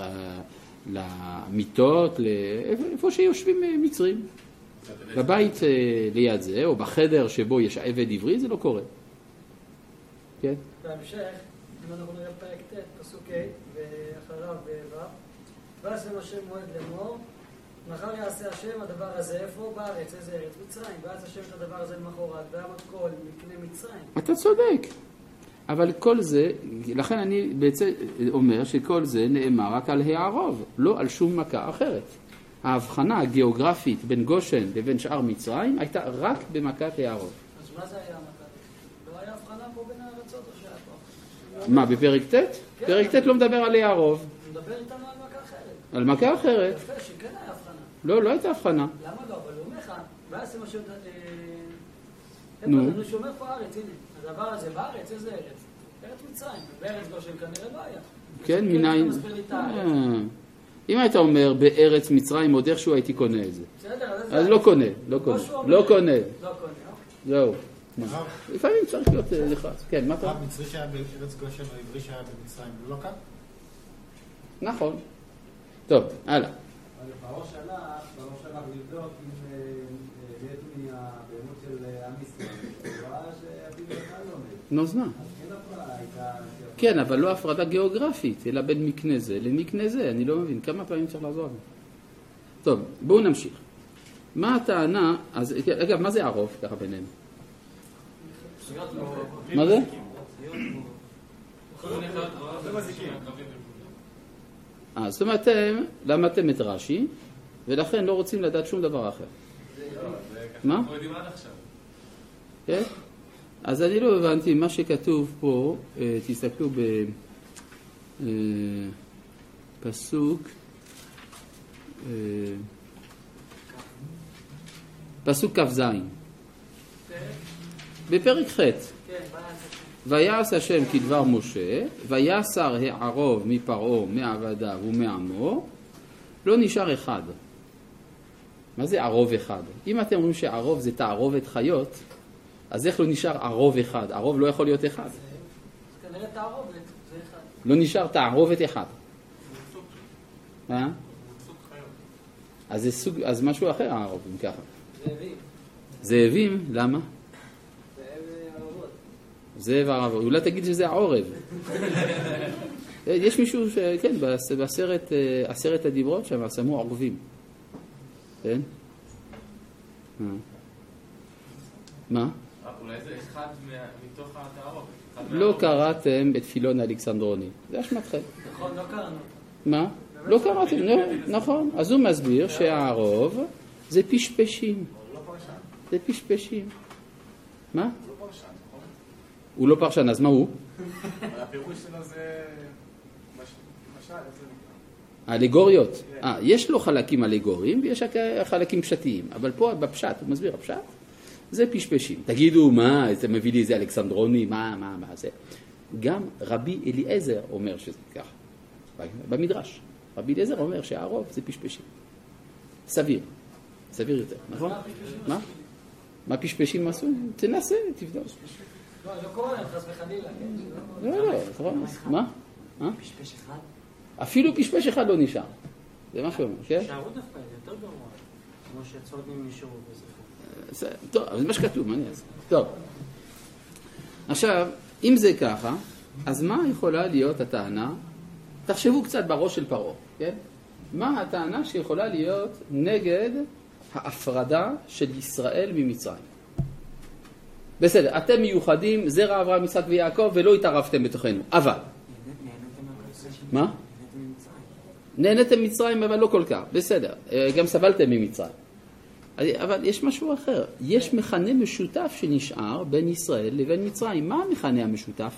למיטות, איפה שיושבים מצרים. בבית ליד זה, או בחדר שבו יש עבד עברי, זה לא קורה. כן? בהמשך, אם אנחנו נראה פרק ט', פסוק ה' ואחריו ו', ועשה השם מועד לאמור, מחר יעשה השם הדבר הזה, איפה בארץ, איזה ארץ? מצרים, ואז השם את הדבר הזה למחרת, ויעמוד כל מקנה מצרים. אתה צודק. אבל כל זה, לכן אני בעצם אומר שכל זה נאמר רק על הערוב, לא על שום מכה אחרת. ההבחנה הגיאוגרפית בין גושן לבין שאר מצרים הייתה רק במכת הערוב. אז מה זה היה המכה? לא היה הבחנה פה בין הארצות או שהיה פה? מה, בפרק ט'? כן. פרק ט' לא מדבר על הערוב. הוא מדבר איתנו על מכה אחרת. על מכה אחרת. יפה, שכן היה הבחנה. לא, לא הייתה הבחנה. למה לא? אבל הוא אומר לך, ועשה מה שאתה... נו. אני שומר פה ארץ, הנה. הדבר הזה בארץ, איזה ארץ? ארץ מצרים. בארץ גושן כנראה לא היה. כן, מניין. אם היית אומר בארץ מצרים, עוד איכשהו הייתי קונה את זה. אז לא קונה, לא קונה. לא קונה. זהו. לפעמים צריך להיות לחץ. כן, מה אתה? המצרי שהיה בארץ גושן או עברי שהיה במצרים, לא כאן? נכון. טוב, הלאה. בראש שלך לבדוק אם נהייתו מהבהמות של עם ישראל. הוא ראה שאפילו אחד לא עומד. נוזנה. כן, אבל לא הפרדה גיאוגרפית, אלא בין מקנה זה למקנה זה. אני לא מבין, כמה פעמים צריך לעזור? טוב, בואו נמשיך. מה הטענה, אז, אגב, מה זה ערוב, ככה בינינו? מה זה? זאת אומרת, אתם למדתם את רש"י, ולכן לא רוצים לדעת שום דבר אחר. מה? כן? אז אני לא הבנתי, מה שכתוב פה, תסתכלו בפסוק, פסוק כ"ז, בפרק ח' ויעש השם כדבר משה, ויסר הערוב מפרעה, מעבדיו ומעמו, לא נשאר אחד. מה זה ערוב אחד? אם אתם אומרים שערוב זה תערובת חיות, אז איך לא נשאר ערוב אחד? ערוב לא יכול להיות אחד. אז כנראה תערובת, זה אחד. לא נשאר תערובת אחד. אז זה סוג, אז משהו אחר הערוב, אם ככה. זאבים. זאבים? למה? זאב ערבות. זאב ערבות. אולי תגיד שזה העורב. יש מישהו שכן, בעשרת הדיברות שם, שמו עורבים. כן? מה? אולי זה אחד מתוך התערובת. לא קראתם את פילון האלכסנדרוני. זה אשמתכם. נכון, לא קראנו. מה? לא קראתם, נכון. אז הוא מסביר שהערוב זה פשפשים. זה פשפשים. מה? הוא לא פרשן, אז מה הוא? הפירוש שלו זה משל, האלגוריות. יש לו חלקים אלגוריים ויש חלקים פשטיים, אבל פה בפשט, הוא מסביר, הפשט זה פשפשים. תגידו, מה, אתה מביא לי איזה אלכסנדרוני, מה זה? גם רבי אליעזר אומר שזה ככה, במדרש. רבי אליעזר אומר שהרוב זה פשפשים. סביר. סביר יותר, נכון? מה? מה פשפשים עשו? תנסה, תבדוק. לא, לא קורא להם, חס וחלילה, כן? לא, נכון. מה? פשפש אחד? אפילו פשפש אחד לא נשאר. זה מה שאומר, כן? שערו דווקא, זה יותר גרוע. כמו שהצפרדעים נשארו בזה. טוב, אבל זה מה שכתוב, מה אני אעשה? טוב. עכשיו, אם זה ככה, אז מה יכולה להיות הטענה? תחשבו קצת בראש של פרעה, כן? מה הטענה שיכולה להיות נגד ההפרדה של ישראל ממצרים? בסדר, אתם מיוחדים, זרע אברהם, יצחק ויעקב, ולא התערבתם בתוכנו, אבל... מה? נהנתם ממצרים, אבל לא כל כך, בסדר, גם סבלתם ממצרים. אבל יש משהו אחר, יש מכנה משותף שנשאר בין ישראל לבין מצרים. מה המכנה המשותף?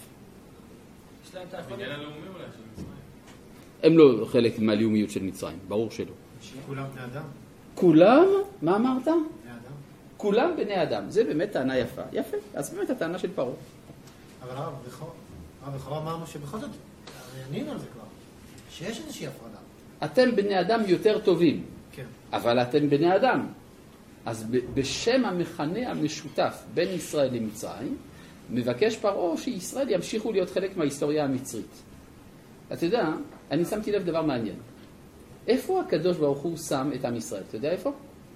בניין הלאומי אולי של מצרים. הם לא חלק מהלאומיות של מצרים, ברור שלא. כולם בני אדם. כולם? מה אמרת? בני אדם. כולם בני אדם, זה באמת טענה יפה. יפה, אז באמת הטענה של פרעה. אבל הרב, בכלל אמרנו שבכל זאת, ענינו על זה כבר, שיש איזושהי הפרדה. אתם בני אדם יותר טובים, כן. אבל אתם בני אדם. אז בשם המכנה המשותף בין ישראל למצרים, מבקש פרעה שישראל ימשיכו להיות חלק מההיסטוריה המצרית. אתה יודע, אני שמתי לב דבר מעניין. איפה הקדוש ברוך הוא שם את עם ישראל? אתה יודע איפה?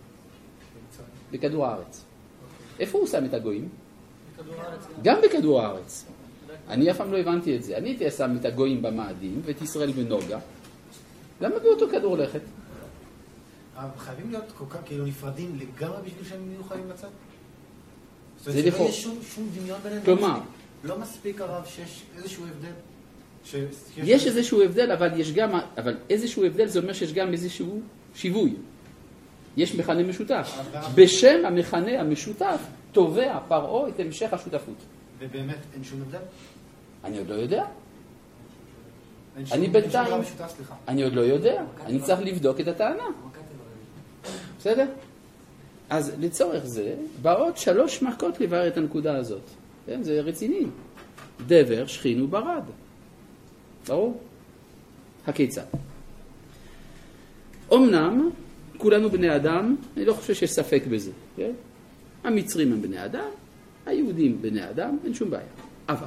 בכדור הארץ. איפה הוא שם את הגויים? גם בכדור הארץ. אני אף פעם לא הבנתי את זה. אני הייתי שם את הגויים במאדים ואת ישראל בנוגה. למה באותו כדור הולכת? חייבים להיות כל כך כאילו נפרדים לגמרי בשביל שהם יהיו חיים בצד? זאת זה אומרת שלא לכאורה. יש שום דמיון ביניהם? כלומר, לא מספיק הרב שיש איזשהו הבדל? יש איזשהו הבדל, אבל איזשהו הבדל זה אומר שיש גם איזשהו שיווי. יש מכנה משותף. בשם המכנה המשותף תובע פרעה את המשך השותפות. ובאמת אין שום הבדל? אני עוד לא יודע. אין שום- אני אין שום בינתיים, דבר משותף, סליחה. אני עוד לא יודע. אני צריך לבדוק את הטענה. בסדר? אז לצורך זה, באות 3 מכות לבאר את הנקודה הזאת. כן, זה רציני. דבר, שכין וברד. ברור? הכיצד? אמנם, כולנו בני אדם, אני לא חושב שיש ספק בזה. כן? המצרים הם בני אדם, היהודים בני אדם, אין שום בעיה. אבל,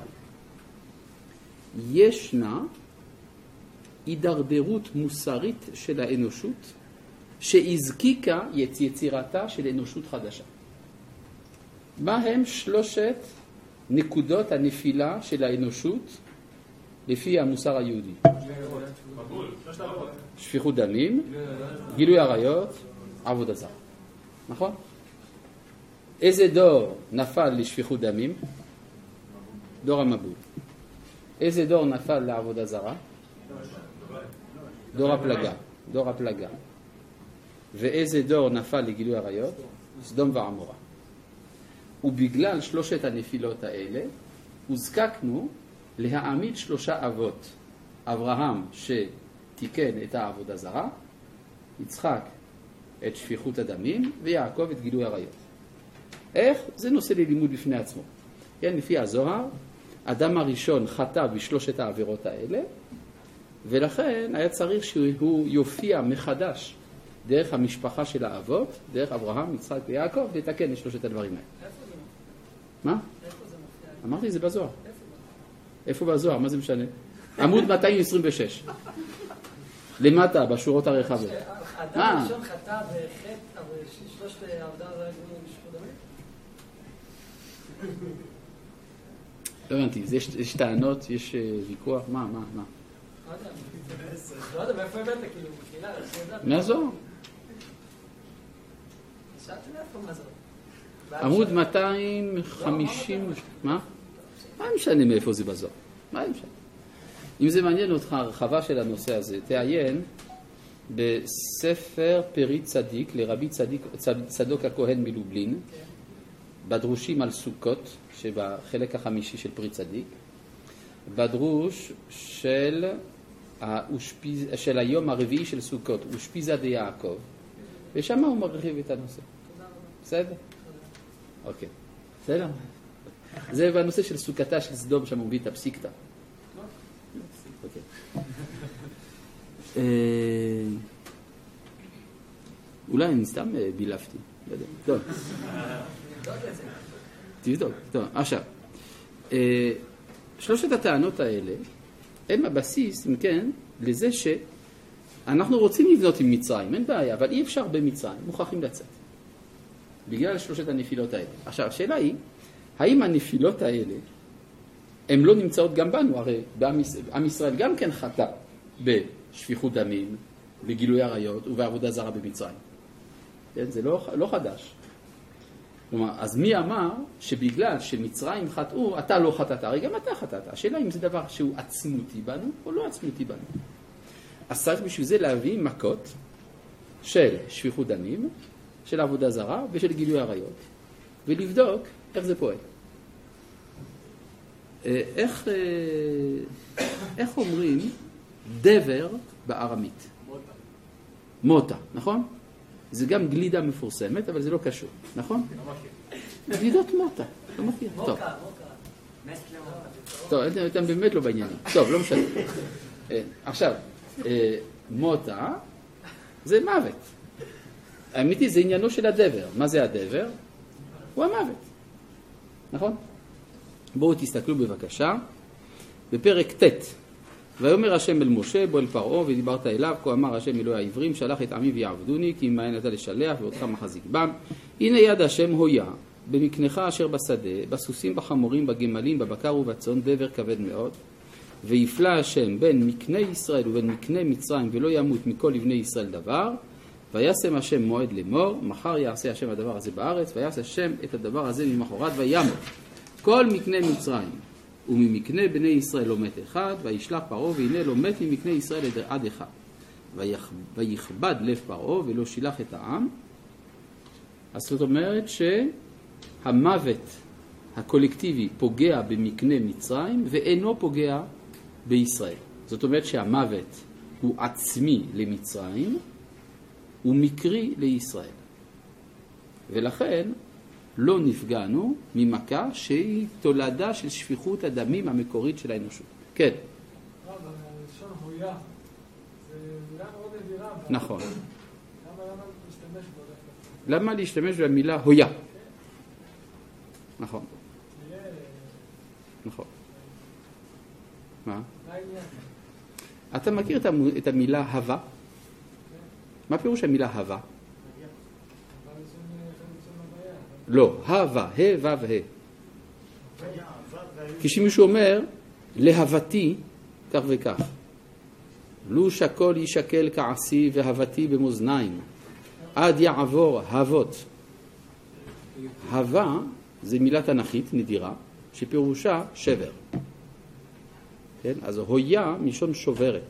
ישנה הידרדרות מוסרית של האנושות, שהזקיקה את יצירתה של אנושות חדשה. מה הם 3 נקודות הנפילה של האנושות לפי המוסר היהודי? שפיכות דמים, גילוי עריות, עבודה זרה. נכון? איזה דור נפל לשפיכות דמים? דור המבול. איזה דור נפל לעבודה זרה? דור הפלגה. דור הפלגה. ואיזה דור נפל לגילוי עריות? סדום ועמורה. ובגלל 3 הנפילות האלה, הוזקקנו להעמיד 3 אבות. אברהם שתיקן את העבודה זרה, יצחק את שפיכות הדמים, ויעקב את גילוי עריות. איך? זה נושא ללימוד בפני עצמו. כן, לפי הזוהר, אדם הראשון חטא ב3 העבירות האלה, ולכן היה צריך שהוא יופיע מחדש דרך המשפחה של האבות, דרך אברהם, יצחק ויעקב, לתקן את 3 הדברים האלה. איפה זה מופיע? מה? איפה זה מופיע? אמרתי, זה בזוהר. איפה? איפה בזוהר? מה זה משנה? עמוד 226. למטה, בשורות הרחבות. האדם הראשון חטא בחטא, אבל 3 העבודה זה גמור לשפוט דמים? לא הבנתי, יש טענות, יש ויכוח, מה? לא יודע, מאיפה הבאת, כאילו, בקהילה, מהזוהר. שאלתי מאיפה, מה זה? עמוד 250, מה משנה מאיפה זה בזוהר? מה משנה? אם זה מעניין אותך, הרחבה של הנושא הזה, תעיין בספר פרי צדיק לרבי צדוק הכהן מלובלין, בדרושים על סוכות, שבחלק החמישי של פרי צדיק, בדרוש של היום הרביעי של סוכות, אושפיזה דיעקב, ושם הוא מרחיב את הנושא. בסדר? אוקיי. בסדר? זה בנושא של סוכתה של סדום, שם הוא מביא את הפסיקתא. אוקיי. אולי אני סתם בילפתי. טוב. תבדוק. טוב, עכשיו. שלושת הטענות האלה הם הבסיס, אם כן, לזה שאנחנו רוצים לבנות עם מצרים, אין בעיה, אבל אי אפשר במצרים, מוכרחים לצאת. בגלל שלושת הנפילות האלה. עכשיו, השאלה היא, האם הנפילות האלה, הן לא נמצאות גם בנו? הרי עם ישראל גם כן חטא בשפיכות דמים, בגילוי עריות ובעבודה זרה במצרים. זה לא חדש. כלומר, אז מי אמר שבגלל שמצרים חטאו, אתה לא חטאת? הרי גם אתה חטאת. השאלה אם זה דבר שהוא עצמותי בנו או לא עצמותי בנו. אז צריך בשביל זה להביא מכות של שפיכות דמים, של עבודה זרה ושל גילוי עריות, ולבדוק איך זה פועל. איך אומרים דבר בארמית? מוטה, נכון? זה גם גלידה מפורסמת, אבל זה לא קשור, נכון? גלידות מוטה, לא מכיר. טוב. טוב, אתם באמת לא בעניינים. טוב, לא משנה. עכשיו, מוטה זה מוות. האמיתי זה עניינו של הדבר. מה זה הדבר? הוא המוות. נכון? בואו תסתכלו בבקשה בפרק ט'. ויאמר השם אל משה בוא אל פרעה ודיברת אליו כה אמר השם אלוהי העברים שלח את עמי ויעבדוני כי מעיין אתה לשלח ואותך מחזיק בם הנה יד השם הויה במקנך אשר בשדה בסוסים בחמורים בגמלים בבקר ובצאן דבר כבד מאוד ויפלא השם בין מקנה ישראל ובין מקנה מצרים ולא ימות מכל לבני ישראל דבר וישם השם מועד לאמור מחר יעשה השם הדבר הזה בארץ ויעשה השם את הדבר הזה ממחרת וימות כל מקנה מצרים וממקנה בני ישראל לא מת אחד, וישלח פרעה והנה לא מת ממקנה ישראל עד אחד. ויכבד לב פרעה ולא שילח את העם. אז זאת אומרת שהמוות הקולקטיבי פוגע במקנה מצרים ואינו פוגע בישראל. זאת אומרת שהמוות הוא עצמי למצרים ומקרי לישראל. ולכן לא נפגענו ממכה שהיא תולדה של שפיכות הדמים המקורית של האנושות. כן. לשון הויה, זה מילה מאוד נדירה. נכון. למה להשתמש בו דווקא? למה להשתמש במילה הויה? נכון. נכון. מה? אתה מכיר את המילה הווה? מה פירוש המילה הווה? לא, הווה, ה' ו' ה'. כשמישהו אומר, להבתי, כך וכך. לו שקול ישקל כעסי והבתי במאזניים, עד יעבור הוות. הווה זה מילה תנכית נדירה, שפירושה שבר. כן? אז הויה מלשון שוברת.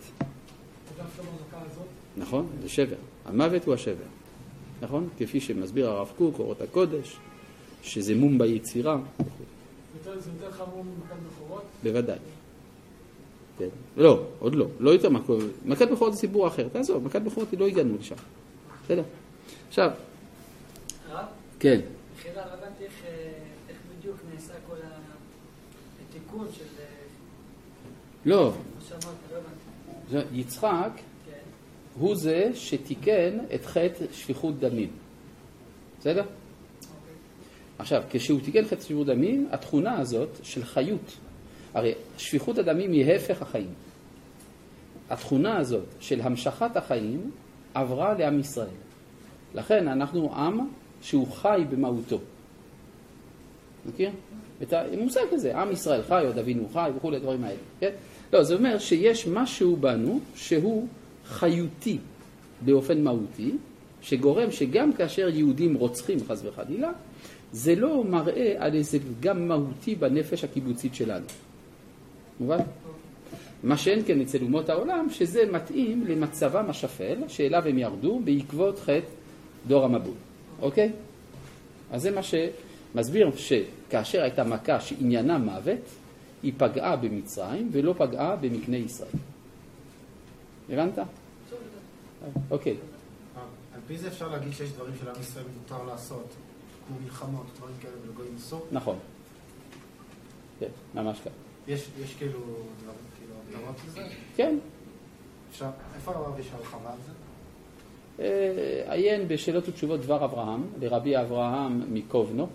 נכון? זה שבר. המוות הוא השבר. נכון? כפי שמסביר הרב קוק, אורות הקודש, שזה מום ביצירה. זה יותר חמור ממכת בכורות? בוודאי. כן. לא, עוד לא. לא יותר מכת בכורות זה סיפור אחר. תעזוב, מכת בכורות לא הגענו לשם. בסדר. עכשיו. הרב? כן. בחירה, לא הבנתי איך בדיוק נעשה כל התיקון של... לא. מה שאמרת, לא הבנתי. יצחק הוא זה שתיקן את חטא שפיכות דמים. בסדר? עכשיו, כשהוא תיקן חטא שפיכות דמים, התכונה הזאת של חיות, הרי שפיכות הדמים היא הפך החיים. התכונה הזאת של המשכת החיים עברה לעם ישראל. לכן אנחנו עם שהוא חי במהותו. מכיר? את המושג הזה, עם ישראל חי, עוד אבינו חי וכו' הדברים האלה. כן? לא, זה אומר שיש משהו בנו שהוא חיותי באופן מהותי, שגורם שגם כאשר יהודים רוצחים חס וחלילה, זה לא מראה על איזה גם מהותי בנפש הקיבוצית שלנו. מובן? מה שאין כן אצל אומות העולם, שזה מתאים למצבם השפל, שאליו הם ירדו בעקבות חטא דור המבול. אוקיי? אז זה מה שמסביר שכאשר הייתה מכה שעניינה מוות, היא פגעה במצרים ולא פגעה במקנה ישראל. הבנת? אוקיי. על פי זה אפשר להגיד שיש דברים של עם ישראל מותר לעשות, כמו מלחמות, דברים כאלה ולגויים אסור? נכון. כן, ממש כך. יש כאילו הגדרות לזה? כן. איפה הרב יש הרחבה על זה? עיין בשאלות ותשובות דבר אברהם, לרבי אברהם מקובנו,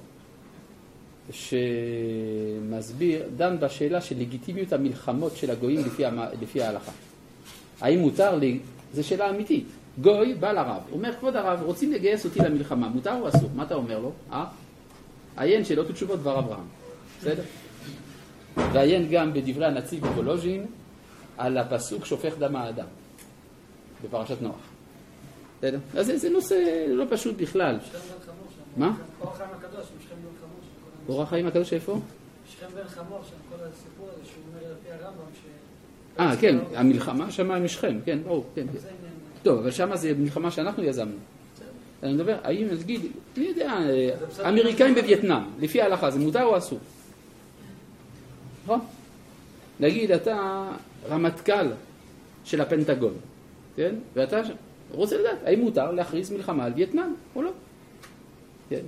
שמסביר, דן בשאלה של לגיטימיות המלחמות של הגויים לפי ההלכה. האם מותר לי, זו שאלה אמיתית. גוי בא לרב, אומר כבוד הרב, רוצים לגייס אותי למלחמה, מותר או אסור? מה אתה אומר לו? עיין שאלות ותשובות דבר אברהם. בסדר? ועיין גם בדברי הנציב בוולוז'ין על הפסוק שופך דם האדם בפרשת נוח. בסדר? אז זה נושא לא פשוט בכלל. מה? אור החיים הקדוש, משכם בן חמור. אור החיים הקדוש איפה? משכם בן חמור, שם כל הסיפור הזה שהוא אומר לפי הרמב"ם ש... כן, המלחמה שמה עם משכם, כן, ברור, כן. טוב, אבל שמה זה מלחמה שאנחנו יזמנו. אני מדבר, האם נגיד, אני יודע, אמריקאים בווייטנאם, לפי ההלכה, זה מותר או אסור? נכון? נגיד, אתה רמטכ"ל של הפנטגון, כן? ואתה רוצה לדעת, האם מותר להכריז מלחמה על וייטנאם או לא? כן,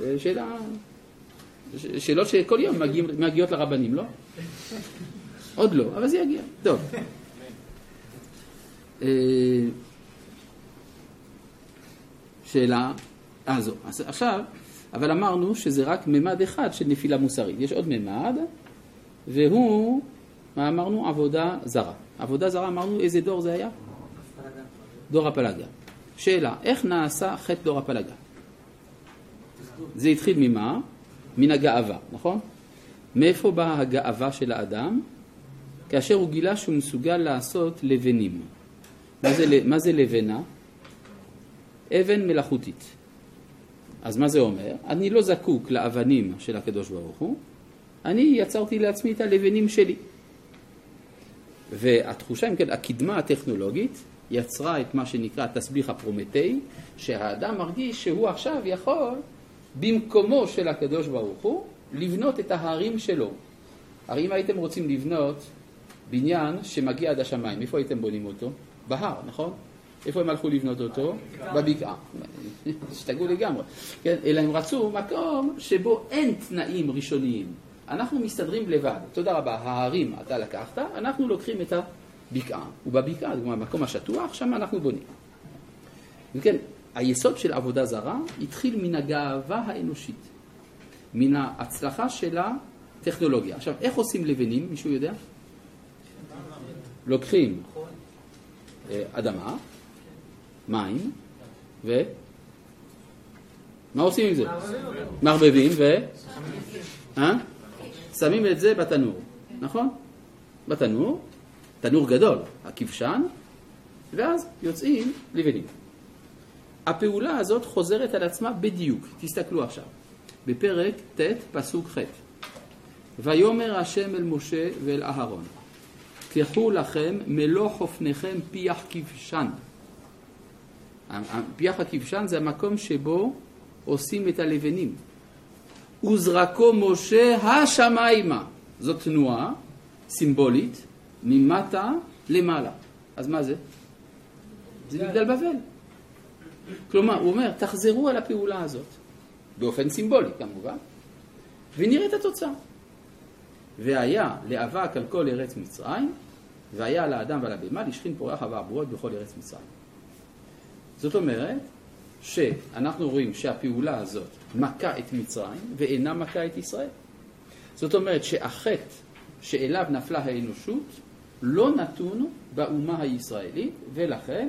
שאלות שכל יום מגיעות לרבנים, לא? עוד לא, אבל זה יגיע. טוב. שאלה, זו. עכשיו, אבל אמרנו שזה רק ממד אחד של נפילה מוסרית. יש עוד ממד, והוא, מה אמרנו? עבודה זרה. עבודה זרה, אמרנו, איזה דור זה היה? דור הפלגה. שאלה, איך נעשה חטא דור הפלגה? זה התחיל ממה? מן הגאווה, נכון? מאיפה באה הגאווה של האדם? כאשר הוא גילה שהוא מסוגל לעשות לבנים. מה זה לבנה? אבן מלאכותית. אז מה זה אומר? אני לא זקוק לאבנים של הקדוש ברוך הוא, אני יצרתי לעצמי את הלבנים שלי. והתחושה, אם כן, הקדמה הטכנולוגית יצרה את מה שנקרא תסביך הפרומטאי, שהאדם מרגיש שהוא עכשיו יכול במקומו של הקדוש ברוך הוא לבנות את ההרים שלו. הרי אם הייתם רוצים לבנות בניין שמגיע עד השמיים, איפה הייתם בונים אותו? בהר, נכון? איפה הם הלכו לבנות אותו? בבקעה. השתגעו לגמרי. כן? אלא הם רצו מקום שבו אין תנאים ראשוניים. אנחנו מסתדרים לבד. תודה רבה, ההרים אתה לקחת, אנחנו לוקחים את הבקעה. ובבקעה, במקום השטוח, שם אנחנו בונים. וכן, היסוד של עבודה זרה התחיל מן הגאווה האנושית. מן ההצלחה של הטכנולוגיה. עכשיו, איך עושים לבנים? מישהו יודע? לוקחים אדמה, מים, מה עושים עם זה? מערבבים שמים את זה בתנור, נכון? בתנור, תנור גדול, הכבשן, ואז יוצאים לבנים. הפעולה הזאת חוזרת על עצמה בדיוק, תסתכלו עכשיו, בפרק ט' פסוק ח'. ויאמר השם אל משה ואל אהרון, קחו לכם מלוא חופניכם פיח כבשן. פיח הכבשן זה המקום שבו עושים את הלבנים. וזרקו משה השמיימה. זאת תנועה סימבולית ממטה למעלה. אז מה זה? זה מגדל בבל. כלומר, הוא אומר, תחזרו על הפעולה הזאת. באופן סימבולי כמובן. ונראה את התוצאה. והיה לאבק על כל ארץ מצרים, והיה לאדם ועל הבהמה לשכין פורח ואבורות בכל ארץ מצרים. זאת אומרת שאנחנו רואים שהפעולה הזאת מכה את מצרים ואינה מכה את ישראל. זאת אומרת שהחטא שאליו נפלה האנושות לא נתון באומה הישראלית, ולכן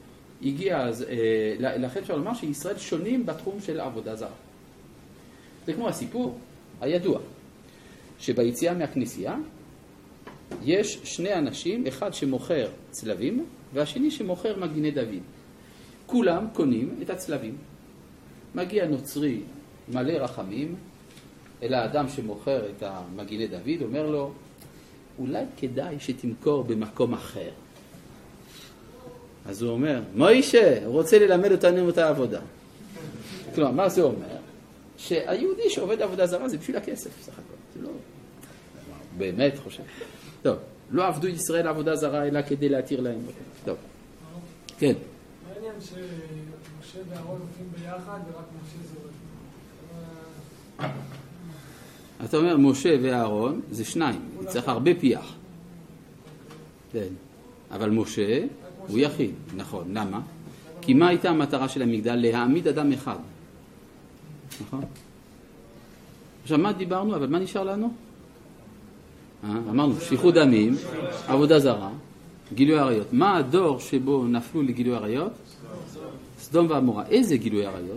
לכן אפשר לומר שישראל שונים בתחום של עבודה זרה. זה כמו הסיפור הידוע שביציאה מהכנסייה יש שני אנשים, אחד שמוכר צלבים והשני שמוכר מגיני דוד. כולם קונים את הצלבים. מגיע נוצרי מלא רחמים אל האדם שמוכר את המגיני דוד, אומר לו, אולי כדאי שתמכור במקום אחר. אז הוא אומר, מוישה, הוא רוצה ללמד אותנו את העבודה. כלומר, מה זה אומר? שהיהודי שעובד עבודה זרה זה בשביל הכסף, סך הכל. זה לא... באמת חושב. טוב, לא עבדו ישראל עבודה זרה אלא כדי להתיר להם. טוב. כן. מעניין שמשה ואהרון הולכים ביחד ורק משה זה הולך. אתה אומר משה ואהרון זה שניים, צריך הרבה פיח. כן. אבל משה הוא יחיד, נכון. למה? כי מה הייתה המטרה של המגדל? להעמיד אדם אחד. נכון? עכשיו מה דיברנו? אבל מה נשאר לנו? אמרנו, שפיכות דמים, עבודה זרה, גילוי עריות. מה הדור שבו נפלו לגילוי עריות? סדום ועמורה. איזה גילוי עריות?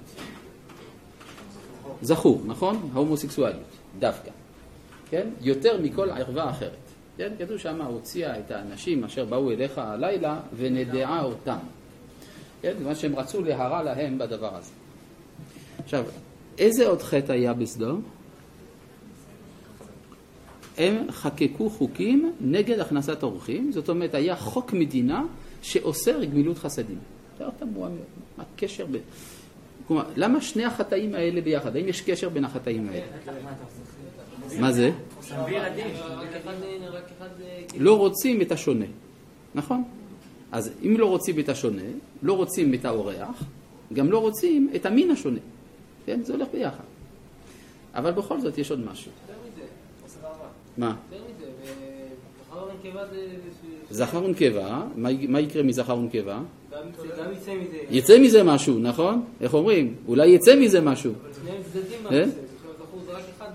זכור, נכון? ההומוסקסואליות, דווקא. כן? יותר מכל ערווה אחרת. כן? כתוב שמה הוציאה את האנשים אשר באו אליך הלילה ונדעה אותם. כן? מה שהם רצו להרע להם בדבר הזה. עכשיו, איזה עוד חטא היה בסדום? הם חקקו חוקים נגד הכנסת אורחים, זאת אומרת, היה חוק מדינה שאוסר גמילות חסדים. מה הקשר בין... כלומר, למה שני החטאים האלה ביחד? האם יש קשר בין החטאים האלה? מה זה? לא רוצים את השונה, נכון? אז אם לא רוצים את השונה, לא רוצים את האורח, גם לא רוצים את המין השונה. כן? זה הולך ביחד. אבל בכל זאת יש עוד משהו. מה? זכר ונקבה זה... זכר ונקבה, מה יקרה מזכר ונקבה? גם יצא מזה. יצא מזה משהו, נכון? איך אומרים? אולי יצא מזה משהו. שניהם צדדים מה זה, זכור זה רק אחד.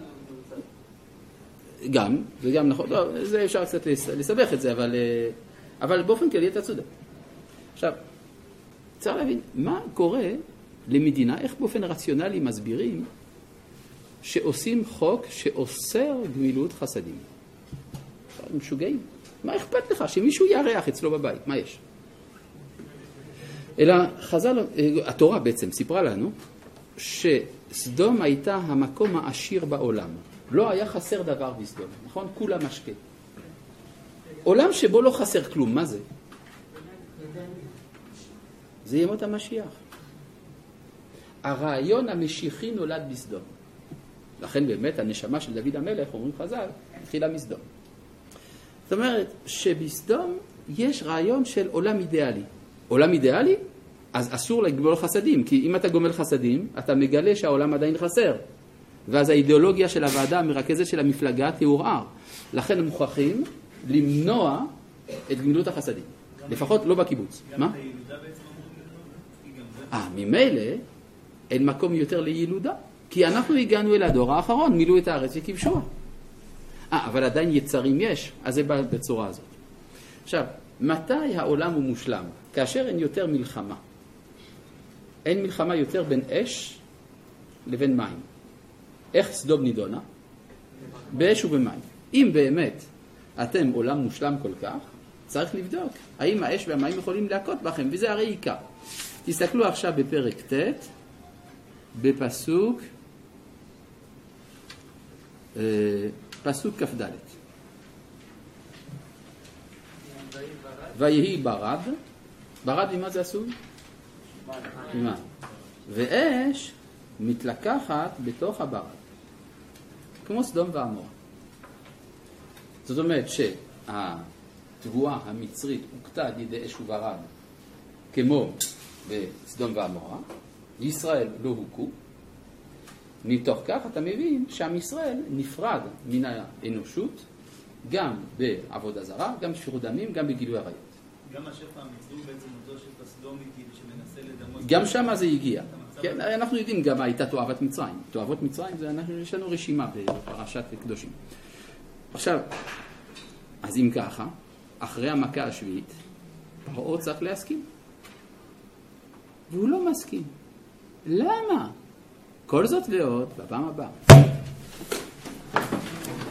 גם, זה גם נכון. לא, זה אפשר קצת לסבך את זה, אבל באופן כללי אתה צודק. עכשיו, צריך להבין, מה קורה למדינה, איך באופן רציונלי מסבירים שעושים חוק שאוסר גמילות חסדים. משוגעים. מה אכפת לך? שמישהו יארח אצלו בבית. מה יש? אלא חז"ל, התורה בעצם סיפרה לנו שסדום הייתה המקום העשיר בעולם. לא היה חסר דבר בסדום, נכון? כולה משקה. עולם שבו לא חסר כלום, מה זה? זה ימות המשיח. הרעיון המשיחי נולד בסדום. לכן באמת הנשמה של דוד המלך, אומרים חז"ל, התחילה מסדום. זאת אומרת שבסדום יש רעיון של עולם אידיאלי. עולם אידיאלי? אז אסור לגמול חסדים, כי אם אתה גומל חסדים, אתה מגלה שהעולם עדיין חסר. ואז האידיאולוגיה של הוועדה המרכזת של המפלגה תעורער. לכן הם מוכרחים למנוע את גמילות החסדים. לפחות לא בקיבוץ. מה? ממילא אין מקום יותר לילודה. כי אנחנו הגענו אל הדור האחרון, מילאו את הארץ וכבשוה. אבל עדיין יצרים יש, אז זה בא בצורה הזאת. עכשיו, מתי העולם הוא מושלם? כאשר אין יותר מלחמה. אין מלחמה יותר בין אש לבין מים. איך סדום נידונה? באש ובמים. אם באמת אתם עולם מושלם כל כך, צריך לבדוק האם האש והמים יכולים להכות בכם, וזה הרי עיקר. תסתכלו עכשיו בפרק ט' בפסוק פסוק כ"ד. ויהי ברד. ברד ממה זה עשוי? מים. ואש מתלקחת בתוך הברד. כמו סדום ועמורה. זאת אומרת שהתבואה המצרית הוקטה על ידי אש וברד כמו בסדום ועמורה. ישראל לא הוכו. מתוך כך אתה מבין שעם ישראל נפרד מן האנושות גם בעבודה זרה, גם בשפיכות דמים, גם בגילוי עריות. גם השפע המצרי בעצם אותו שפע סדומי שמנסה לדמות... גם שם זה הגיע. כן, אנחנו יודעים גם מה הייתה תועבת מצרים. תועבות מצרים, יש לנו רשימה בפרשת קדושים. עכשיו, אז אם ככה, אחרי המכה השביעית, פרעה צריך להסכים. והוא לא מסכים. למה? כל זאת ועוד בפעם הבאה.